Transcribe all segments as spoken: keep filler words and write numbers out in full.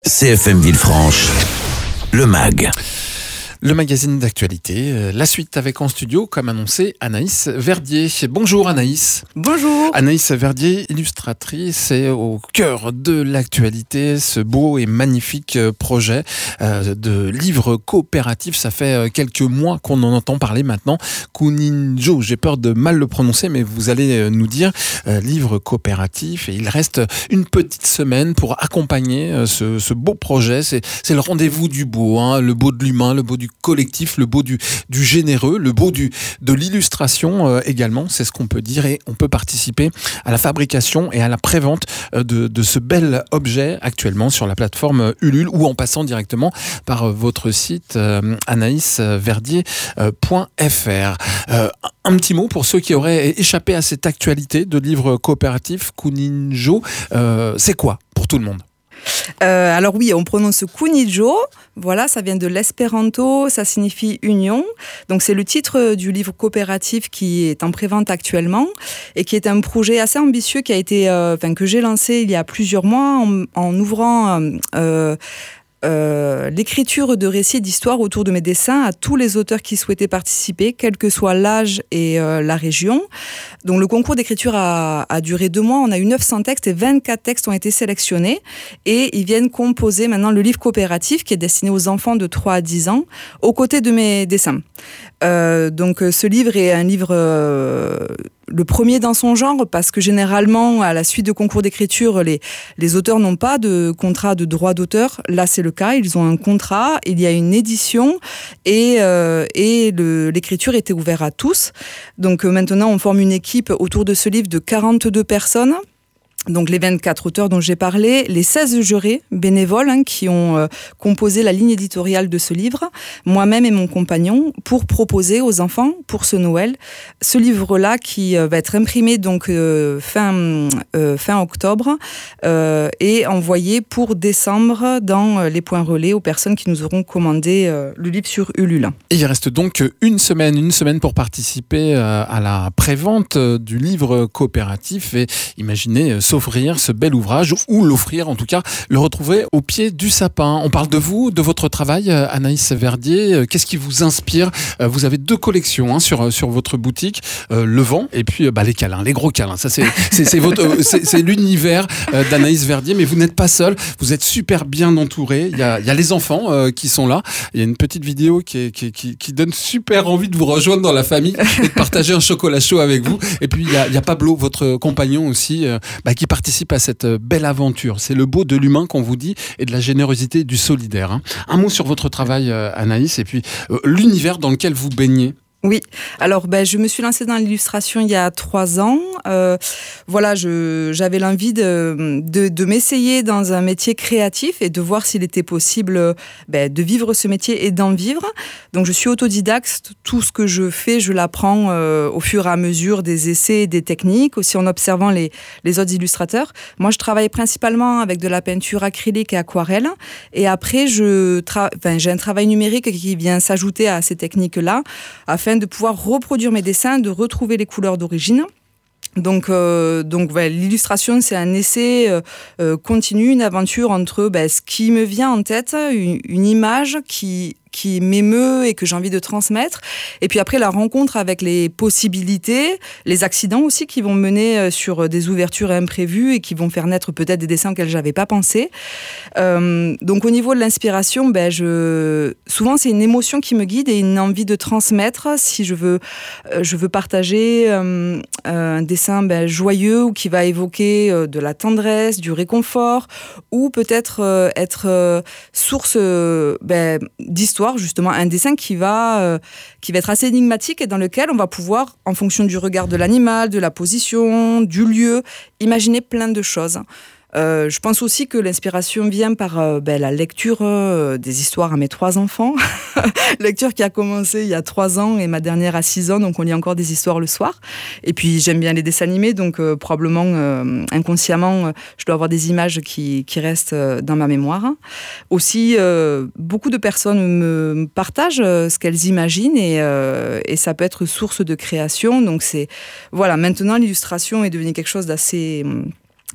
C F M Villefranche, le M A G. Le magazine d'actualité, la suite avec en studio, comme annoncé, Anaïs Verdier. Bonjour Anaïs. Bonjour. Anaïs Verdier, illustratrice, est au cœur de l'actualité, ce beau et magnifique projet de livre coopératif. Ça fait quelques mois qu'on en entend parler maintenant. Kuninjo, j'ai peur de mal le prononcer, mais vous allez nous dire livre coopératif. Et il reste une petite semaine pour accompagner ce, ce beau projet. C'est, c'est le rendez-vous du beau, hein, le beau de l'humain, le beau du collectif, le beau du, du généreux, le beau du, de l'illustration euh, également, c'est ce qu'on peut dire, et on peut participer à la fabrication et à la prévente euh, de, de ce bel objet actuellement sur la plateforme Ulule ou en passant directement par euh, votre site euh, anaïs verdier point f r. Euh, un petit mot pour ceux qui auraient échappé à cette actualité de livre coopératif, Kuninjo, euh, c'est quoi pour tout le monde ? Euh, alors oui, on prononce Kuninjo, voilà, ça vient de l'espéranto, ça signifie union. Donc c'est le titre du livre coopératif qui est en prévente actuellement et qui est un projet assez ambitieux qui a été, euh, enfin, que j'ai lancé il y a plusieurs mois en, en ouvrant euh, Euh, l'écriture de récits d'histoires autour de mes dessins à tous les auteurs qui souhaitaient participer, quel que soit l'âge et euh, la région. Donc le concours d'écriture a, a duré deux mois, on a eu neuf cents textes et vingt-quatre textes ont été sélectionnés et ils viennent composer maintenant le livre coopératif qui est destiné aux enfants de trois à dix ans aux côtés de mes dessins. Euh, donc ce livre est un livre euh, le premier dans son genre parce que généralement à la suite de concours d'écriture les, les auteurs n'ont pas de contrat de droit d'auteur. Là c'est le cas, ils ont un contrat, il y a une édition et, euh, et le, l'écriture était ouverte à tous. Donc euh, maintenant on forme une équipe autour de ce livre de quarante-deux personnes. Donc les vingt-quatre auteurs dont j'ai parlé, les seize jurés bénévoles hein, qui ont euh, composé la ligne éditoriale de ce livre, moi-même et mon compagnon, pour proposer aux enfants, pour ce Noël, ce livre-là qui euh, va être imprimé donc euh, fin, euh, fin octobre euh, et envoyé pour décembre dans euh, les points relais aux personnes qui nous auront commandé euh, le livre sur Ulule. Et il reste donc une semaine, une semaine pour participer euh, à la prévente euh, du livre coopératif et imaginez euh, s'offrir ce bel ouvrage ou l'offrir en tout cas, le retrouver au pied du sapin. On parle de vous, de votre travail, Anaïs Verdier. Qu'est-ce qui vous inspire ? Vous avez deux collections hein, sur, sur votre boutique, euh, le vent et puis bah, les câlins, les gros câlins. Ça, c'est, c'est, c'est, votre, c'est, c'est l'univers euh, d'Anaïs Verdier, mais vous n'êtes pas seul. Vous êtes super bien entouré. Il y a, il y a les enfants euh, qui sont là. Il y a une petite vidéo qui, est, qui, qui, qui donne super envie de vous rejoindre dans la famille et de partager un chocolat chaud avec vous. Et puis il y a, il y a Pablo, votre compagnon aussi, euh, bah, qui participe à cette belle aventure. C'est le beau de l'humain qu'on vous dit et de la générosité du solidaire. Hein. Un mot sur votre travail, Anaïs, et puis euh, l'univers dans lequel vous baignez. Oui, alors ben, je me suis lancée dans l'illustration il y a trois ans. Euh, voilà, je, j'avais l'envie de, de, de m'essayer dans un métier créatif et de voir s'il était possible ben, de vivre ce métier et d'en vivre. Donc je suis autodidacte, tout ce que je fais, je l'apprends euh, au fur et à mesure des essais et des techniques, aussi en observant les, les autres illustrateurs. Moi, je travaille principalement avec de la peinture acrylique et aquarelle. Et après, je tra- enfin, j'ai un travail numérique qui vient s'ajouter à ces techniques-là, afin de pouvoir reproduire mes dessins, de retrouver les couleurs d'origine. Donc, euh, donc ouais, l'illustration, c'est un essai euh, euh, continu, une aventure entre ben, ce qui me vient en tête, une, une image qui... qui m'émeut et que j'ai envie de transmettre. Et puis après, la rencontre avec les possibilités, les accidents aussi qui vont mener sur des ouvertures imprévues et qui vont faire naître peut-être des dessins auxquels je n'avais pas pensé. Euh, donc au niveau de l'inspiration, ben, je... souvent c'est une émotion qui me guide et une envie de transmettre. Si je veux, euh, je veux partager euh, un dessin ben, joyeux ou qui va évoquer euh, de la tendresse, du réconfort, ou peut-être euh, être euh, source euh, ben, d'histoire, justement un dessin qui va, euh, qui va être assez énigmatique et dans lequel on va pouvoir, en fonction du regard de l'animal, de la position, du lieu, imaginer plein de choses. Euh, je pense aussi que l'inspiration vient par euh, ben, la lecture euh, des histoires à mes trois enfants. Lecture qui a commencé il y a trois ans et ma dernière à six ans, donc on lit encore des histoires le soir. Et puis j'aime bien les dessins animés, donc euh, probablement euh, inconsciemment, euh, je dois avoir des images qui, qui restent euh, dans ma mémoire. Aussi, euh, beaucoup de personnes me partagent euh, ce qu'elles imaginent et, euh, et ça peut être source de création. Donc c'est, voilà, maintenant l'illustration est devenue quelque chose d'assez...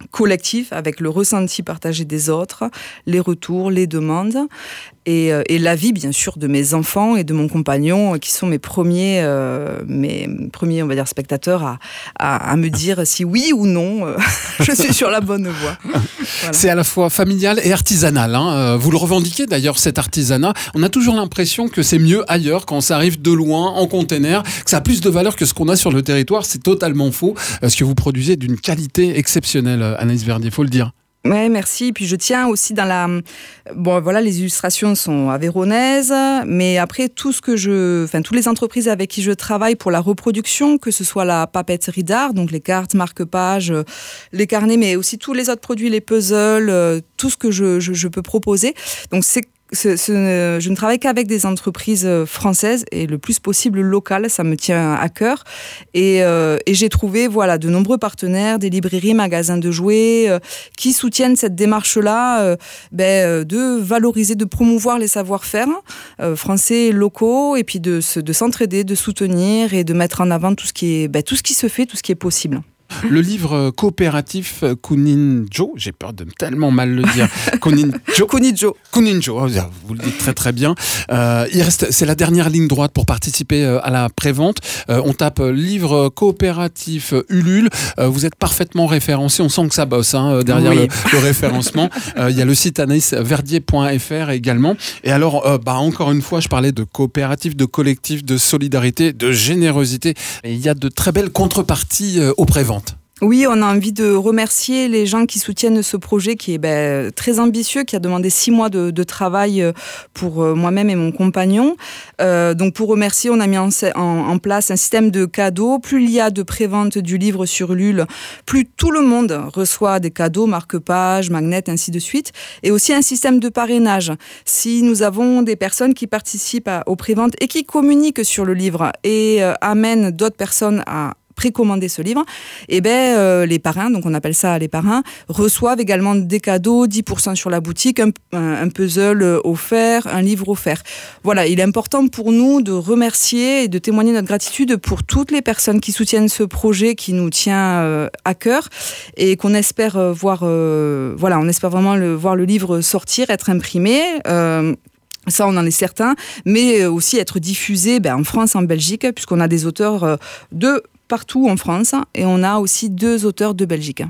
collectif avec le ressenti partagé des autres, les retours, les demandes et, et l'avis bien sûr de mes enfants et de mon compagnon qui sont mes premiers, euh, mes premiers on va dire spectateurs à, à, à me dire si oui ou non euh, je suis sur la bonne voie. Voilà. C'est à la fois familial et artisanal, hein. Vous le revendiquez d'ailleurs cet artisanat. On a toujours l'impression que c'est mieux ailleurs quand ça arrive de loin en container, que ça a plus de valeur que ce qu'on a sur le territoire. C'est totalement faux. Ce que vous produisez est d'une qualité exceptionnelle, Anaïs Verdier, il faut le dire. Ouais, merci. Puis je tiens aussi dans la... Bon, voilà, les illustrations sont aveyronaises, mais après, tout ce que je... Enfin, toutes les entreprises avec qui je travaille pour la reproduction, que ce soit la papeterie d'art, donc les cartes, marque-pages, les carnets, mais aussi tous les autres produits, les puzzles, tout ce que je, je, je peux proposer. Donc, c'est Ce, ce, je ne travaille qu'avec des entreprises françaises et le plus possible locales, ça me tient à cœur. Et, euh, et j'ai trouvé voilà, de nombreux partenaires, des librairies, magasins de jouets, euh, qui soutiennent cette démarche-là euh, ben, de valoriser, de promouvoir les savoir-faire euh, français locaux et puis de, de s'entraider, de soutenir et de mettre en avant tout ce qui est, ben, tout ce qui se fait, tout ce qui est possible. Le livre coopératif Kuninjo, j'ai peur de tellement mal le dire. Kuninjo. Kuninjo. Kuninjo, vous le dites très très bien. Euh, il reste, c'est la dernière ligne droite pour participer à la prévente. Euh, on tape livre coopératif Ulule. Euh, vous êtes parfaitement référencé. On sent que ça bosse hein, derrière oui. le, le référencement. Euh, il y a le site anaïs verdier point f r également. Et alors, euh, bah, encore une fois, je parlais de coopératif, de collectif, de solidarité, de générosité. Et il y a de très belles contreparties euh, aux préventes. Oui, on a envie de remercier les gens qui soutiennent ce projet qui est ben, très ambitieux, qui a demandé six mois de, de travail pour moi-même et mon compagnon. Euh, donc pour remercier, on a mis en, en, en place un système de cadeaux. Plus il y a de prévente du livre sur Ulule, plus tout le monde reçoit des cadeaux, marque-pages, magnets, ainsi de suite. Et aussi un système de parrainage. Si nous avons des personnes qui participent à, aux préventes et qui communiquent sur le livre et euh, amènent d'autres personnes à précommander ce livre, et ben euh, les parrains, donc on appelle ça les parrains, reçoivent également des cadeaux, dix pour cent sur la boutique, un, un, un puzzle offert, un livre offert. Voilà, il est important pour nous de remercier et de témoigner notre gratitude pour toutes les personnes qui soutiennent ce projet qui nous tient euh, à cœur et qu'on espère euh, voir, euh, voilà, on espère vraiment le, voir le livre sortir, être imprimé. Euh, Ça, on en est certain, mais aussi être diffusé ben, en France, en Belgique, puisqu'on a des auteurs euh, de partout en France et on a aussi deux auteurs de Belgique.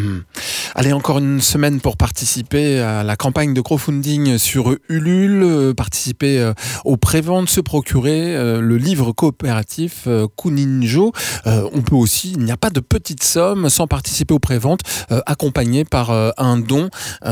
Allez, encore une semaine pour participer à la campagne de crowdfunding sur Ulule, participer aux préventes, se procurer le livre coopératif Kuninjo. On peut aussi, il n'y a pas de petite somme sans participer aux préventes, accompagné par un don,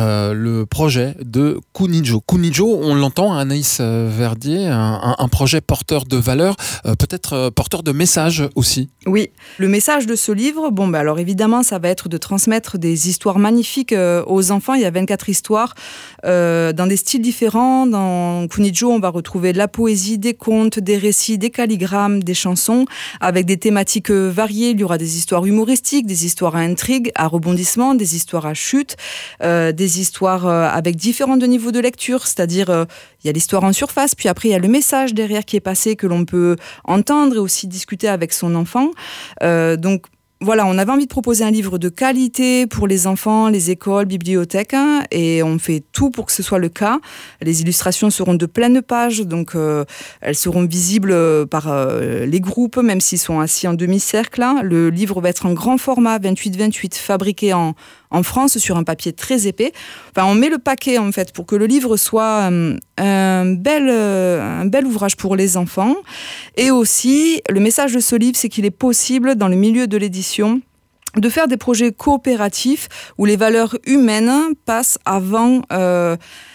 le projet de Kuninjo. Kuninjo, on l'entend, Anaïs Verdier, un, un projet porteur de valeurs, peut-être porteur de messages aussi. Oui, le message de ce livre, bon, bah alors évidemment, ça va être de transmettre des histoires magnifiques euh, aux enfants. Il y a vingt-quatre histoires euh, dans des styles différents. Dans Kuninjo, on va retrouver de la poésie, des contes, des récits, des calligrammes, des chansons, avec des thématiques variées. Il y aura des histoires humoristiques, des histoires à intrigue, à rebondissement, des histoires à chute, euh, des histoires euh, avec différents niveaux de lecture, c'est-à-dire euh, il y a l'histoire en surface, puis après il y a le message derrière qui est passé, que l'on peut entendre et aussi discuter avec son enfant. Euh, donc voilà, on avait envie de proposer un livre de qualité pour les enfants, les écoles, bibliothèques, hein, et on fait tout pour que ce soit le cas. Les illustrations seront de pleines pages, donc euh, elles seront visibles par euh, les groupes, même s'ils sont assis en demi-cercle. Hein. Le livre va être en grand format, vingt-huit vingt-huit, fabriqué en, en France sur un papier très épais. Enfin, on met le paquet en fait pour que le livre soit euh, un, bel, euh, un bel ouvrage pour les enfants. Et aussi, le message de ce livre, c'est qu'il est possible dans le milieu de l'édition de faire des projets coopératifs où les valeurs humaines passent avant euh,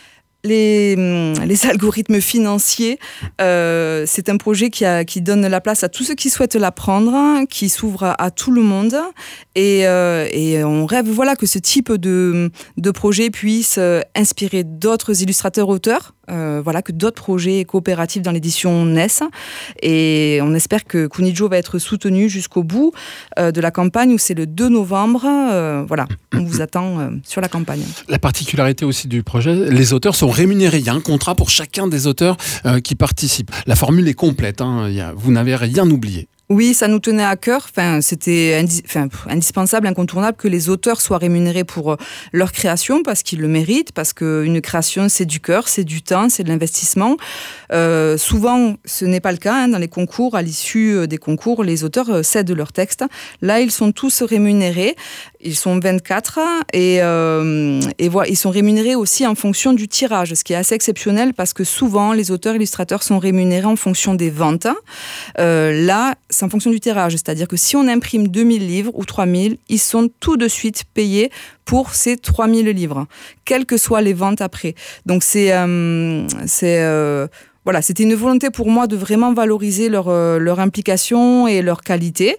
les, les algorithmes financiers. Euh, c'est un projet qui, a, qui donne la place à tous ceux qui souhaitent l'apprendre, qui s'ouvre à, à tout le monde. Et, euh, et on rêve voilà, que ce type de, de projet puisse inspirer d'autres illustrateurs-auteurs. Euh, voilà, que d'autres projets coopératifs dans l'édition naissent. Et on espère que Kuninjo va être soutenu jusqu'au bout euh, de la campagne, où c'est le deux novembre. Euh, voilà, on vous attend euh, sur la campagne. La particularité aussi du projet, les auteurs sont rémunérés. Il y a un contrat pour chacun des auteurs euh, qui participent. La formule est complète, hein. Il y a, vous n'avez rien oublié. Oui, ça nous tenait à cœur. Enfin, c'était indi- enfin, indispensable, incontournable que les auteurs soient rémunérés pour leur création parce qu'ils le méritent, parce qu'une création, c'est du cœur, c'est du temps, c'est de l'investissement. Euh, souvent, ce n'est pas le cas. Hein, dans les concours, à l'issue des concours, les auteurs cèdent leurs textes. Là, ils sont tous rémunérés. Ils sont vingt-quatre et, euh, et voilà, ils sont rémunérés aussi en fonction du tirage, ce qui est assez exceptionnel parce que souvent, les auteurs illustrateurs sont rémunérés en fonction des ventes. Euh, là, c'est en fonction du tirage, c'est-à-dire que si on imprime deux mille livres ou trois mille, ils sont tout de suite payés pour ces trois mille livres, quelles que soient les ventes après. Donc c'est... Euh, c'est euh, Voilà, c'était une volonté pour moi de vraiment valoriser leur, euh, leur implication et leur qualité.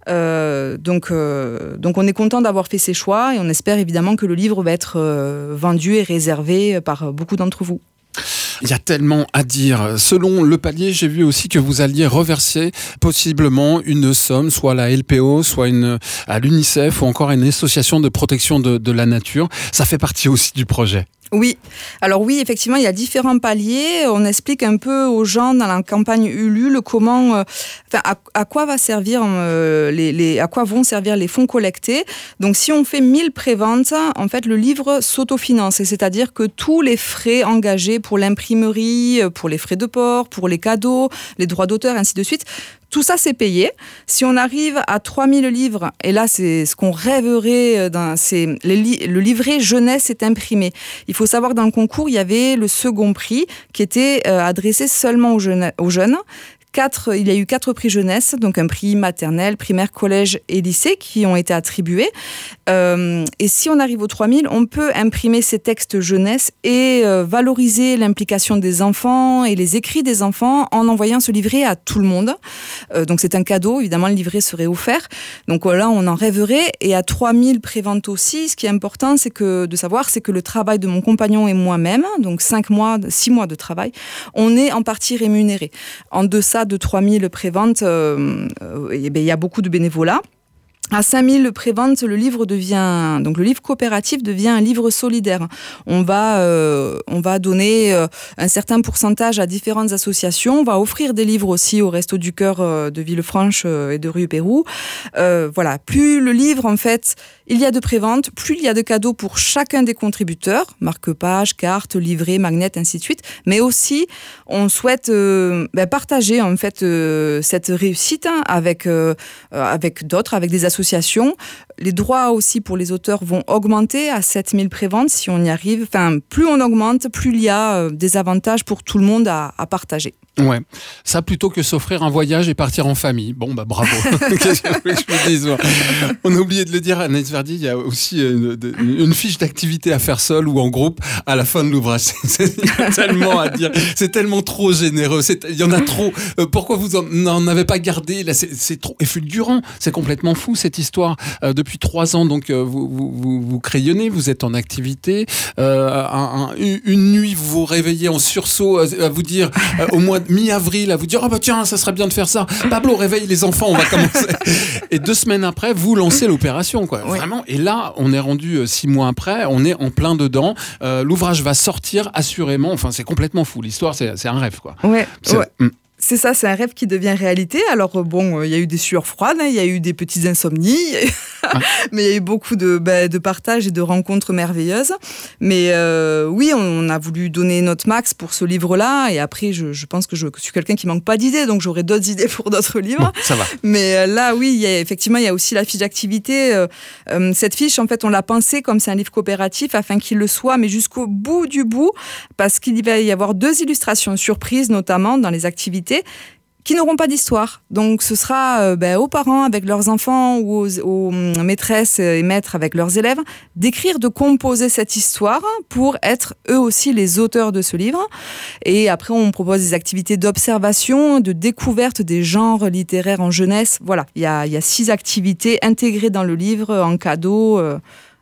Euh, donc, euh, donc on est content d'avoir fait ces choix et on espère évidemment que le livre va être euh, vendu et réservé par beaucoup d'entre vous. Il y a tellement à dire. Selon le palier, j'ai vu aussi que vous alliez reverser possiblement une somme, soit à la L P O, soit une, à l'UNICEF ou encore à une association de protection de, de la nature. Ça fait partie aussi du projet. Oui, alors oui, effectivement, il y a différents paliers. On explique un peu aux gens dans la campagne Ulule comment, euh, enfin, à, à quoi va servir euh, les, les, à quoi vont servir les fonds collectés. Donc, si on fait mille préventes, en fait, le livre s'autofinance, c'est-à-dire que tous les frais engagés pour l'imprimerie, pour les frais de port, pour les cadeaux, les droits d'auteur, ainsi de suite. Tout ça, c'est payé. Si on arrive à trois mille livres, et là, c'est ce qu'on rêverait, dans, c'est le, li- le livret jeunesse est imprimé. Il faut savoir que dans le concours, il y avait le second prix qui était euh, adressé seulement aux jeunes. Aux jeunes. Quatre, il y a eu quatre prix jeunesse, donc un prix maternelle, primaire, collège et lycée qui ont été attribués. Euh, et si on arrive aux trois mille, on peut imprimer ces textes jeunesse et euh, valoriser l'implication des enfants et les écrits des enfants en envoyant ce livret à tout le monde. Euh, donc c'est un cadeau, évidemment le livret serait offert. Donc là on en rêverait. Et à trois mille préventes aussi, ce qui est important c'est que, de savoir, c'est que le travail de mon compagnon et moi-même, donc cinq mois, six mois de travail, on est en partie rémunéré. En deçà de trois mille préventes, euh, euh, et ben, il y a beaucoup de bénévolat. À cinq mille préventes, le livre devient, donc le livre coopératif devient un livre solidaire. On va, euh, on va donner euh, un certain pourcentage à différentes associations. On va offrir des livres aussi au Resto du Cœur euh, de Villefranche euh, et de Rue Pérou. Euh, voilà. Plus le livre, en fait, il y a de préventes, plus il y a de cadeaux pour chacun des contributeurs, marque-page, carte, livret, magnet, ainsi de suite. Mais aussi, on souhaite euh, ben, partager en fait euh, cette réussite hein, avec euh, avec d'autres, avec des associations. Les droits aussi pour les auteurs vont augmenter à sept mille préventes si on y arrive. Enfin, plus on augmente, plus il y a euh, des avantages pour tout le monde à, à partager. Ouais, ça plutôt que s'offrir un voyage et partir en famille. Bon, bah bravo. Qu'est-ce que je vous dise, on a oublié de le dire, Anaïs Verdier, il y a aussi une, une fiche d'activité à faire seul ou en groupe à la fin de l'ouvrage. C'est, c'est tellement à dire, c'est tellement trop généreux, c'est, il y en a trop. Euh, pourquoi vous en, n'en avez pas gardé? Là, c'est, c'est trop. Et fulgurant, c'est complètement fou cette histoire. Euh, depuis trois ans, donc euh, vous, vous, vous, vous crayonnez, vous êtes en activité. Euh, un, un, une nuit, vous vous réveillez en sursaut à, à vous dire, euh, au mois de mi-avril, à vous dire « Ah oh bah tiens, ça serait bien de faire ça. Pablo, réveille les enfants, on va commencer. » Et deux semaines après, vous lancez l'opération, quoi. Ouais. Vraiment. Et là, on est rendu euh, six mois après, on est en plein dedans. Euh, l'ouvrage va sortir assurément. Enfin, c'est complètement fou. L'histoire, c'est, c'est un rêve, quoi. Ouais, c'est, ouais. Hum. C'est ça, c'est un rêve qui devient réalité. Alors bon, il y a eu des sueurs froides, il y a eu des petites insomnies, ah. mais il y a eu beaucoup de, bah, de partage et de rencontres merveilleuses. Mais euh, oui, on a voulu donner notre max pour ce livre-là. Et après, je, je pense que je suis quelqu'un qui manque pas d'idées, donc j'aurai d'autres idées pour d'autres livres. Bon, ça va. Mais là, oui, il y a, effectivement, il y a aussi la fiche d'activité. Euh, cette fiche, en fait, on l'a pensée comme c'est un livre coopératif afin qu'il le soit, mais jusqu'au bout du bout, parce qu'il va y avoir deux illustrations surprises, notamment dans les activités, qui n'auront pas d'histoire. Donc ce sera euh, ben, aux parents avec leurs enfants ou aux, aux maîtresses et maîtres avec leurs élèves d'écrire, de composer cette histoire pour être eux aussi les auteurs de ce livre. Et après on propose des activités d'observation, de découverte des genres littéraires en jeunesse. Voilà, il y a, il y a six activités intégrées dans le livre en cadeau. Euh,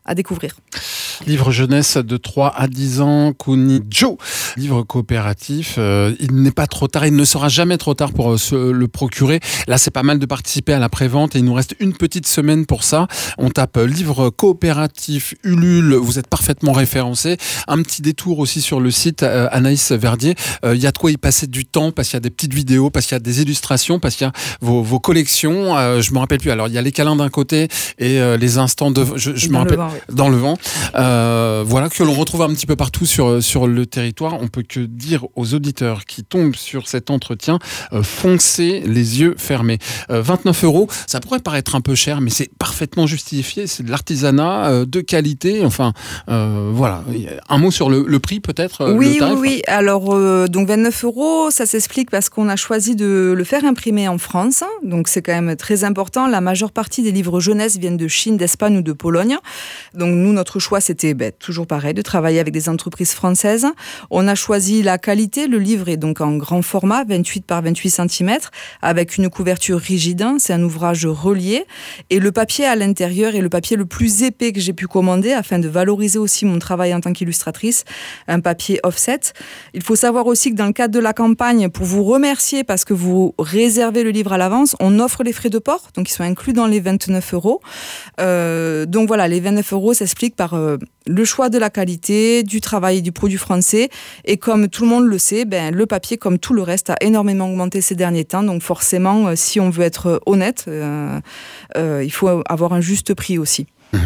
à découvrir. Livre jeunesse de trois à dix ans, Kunijo, livre coopératif. Euh, il n'est pas trop tard, il ne sera jamais trop tard pour se le procurer. Là, c'est pas mal de participer à la prévente et il nous reste une petite semaine pour ça. On tape livre coopératif Ulule, vous êtes parfaitement référencé. Un petit détour aussi sur le site euh, Anaïs Verdier. Il euh, y a de quoi y passer du temps parce qu'il y a des petites vidéos, parce qu'il y a des illustrations, parce qu'il y a vos, vos collections. Euh, je me rappelle plus. Alors, il y a les câlins d'un côté et euh, les instants de... Je, je me rappelle... Vent, oui. Dans le vent. Euh, voilà, que l'on retrouve un petit peu partout sur, sur le territoire. On peut que dire aux auditeurs qui tombent sur cet entretien, euh, foncez les yeux fermés. Euh, vingt-neuf euros, ça pourrait paraître un peu cher, mais c'est parfaitement justifié. C'est de l'artisanat euh, de qualité. Enfin, euh, voilà. Un mot sur le, le prix, peut-être euh, Oui, le tarif. oui, oui. Alors, euh, donc vingt-neuf euros, ça s'explique parce qu'on a choisi de le faire imprimer en France. Donc, c'est quand même très important. La majeure partie des livres jeunesse viennent de Chine, d'Espagne ou de Pologne. Donc, nous, notre choix, c'était ben, toujours pareil, de travailler avec des entreprises françaises. On a choisi la qualité. Le livre est donc en grand format, vingt-huit par vingt-huit centimètres, avec une couverture rigide. C'est un ouvrage relié. Et le papier à l'intérieur est le papier le plus épais que j'ai pu commander afin de valoriser aussi mon travail en tant qu'illustratrice. Un papier offset. Il faut savoir aussi que dans le cadre de la campagne, pour vous remercier parce que vous réservez le livre à l'avance, on offre les frais de port, donc ils sont inclus dans les vingt-neuf euros. Euh, donc voilà, les vingt-neuf euros s'expliquent par euh, le choix de la qualité, du travail et du produit français. Et comme tout le monde le sait, ben, le papier, comme tout le reste, a énormément augmenté ces derniers temps. Donc forcément, euh, si on veut être honnête, euh, euh, il faut avoir un juste prix aussi. Mmh.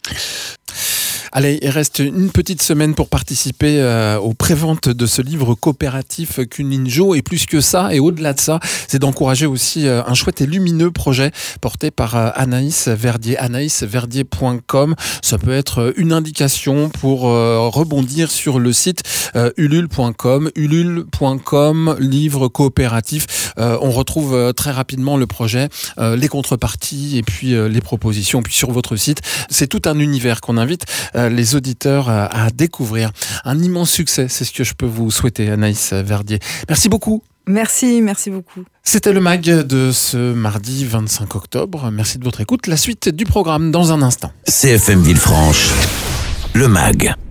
Allez, il reste une petite semaine pour participer euh, aux préventes de ce livre coopératif Kunijo. Et plus que ça, et au-delà de ça, c'est d'encourager aussi euh, un chouette et lumineux projet porté par euh, Anaïs Verdier, anaïs verdier point com. Ça peut être une indication pour euh, rebondir sur le site euh, ulule point com, ulule point com, livre coopératif. Euh, on retrouve euh, très rapidement le projet, euh, les contreparties et puis euh, les propositions. Puis sur votre site, c'est tout un univers qu'on invite les auditeurs à découvrir. Un immense succès, c'est ce que je peux vous souhaiter, Anaïs Verdier. Merci beaucoup. Merci, merci beaucoup. C'était le mag de ce mardi vingt-cinq octobre. Merci de votre écoute. La suite du programme dans un instant. C F M Villefranche, le mag.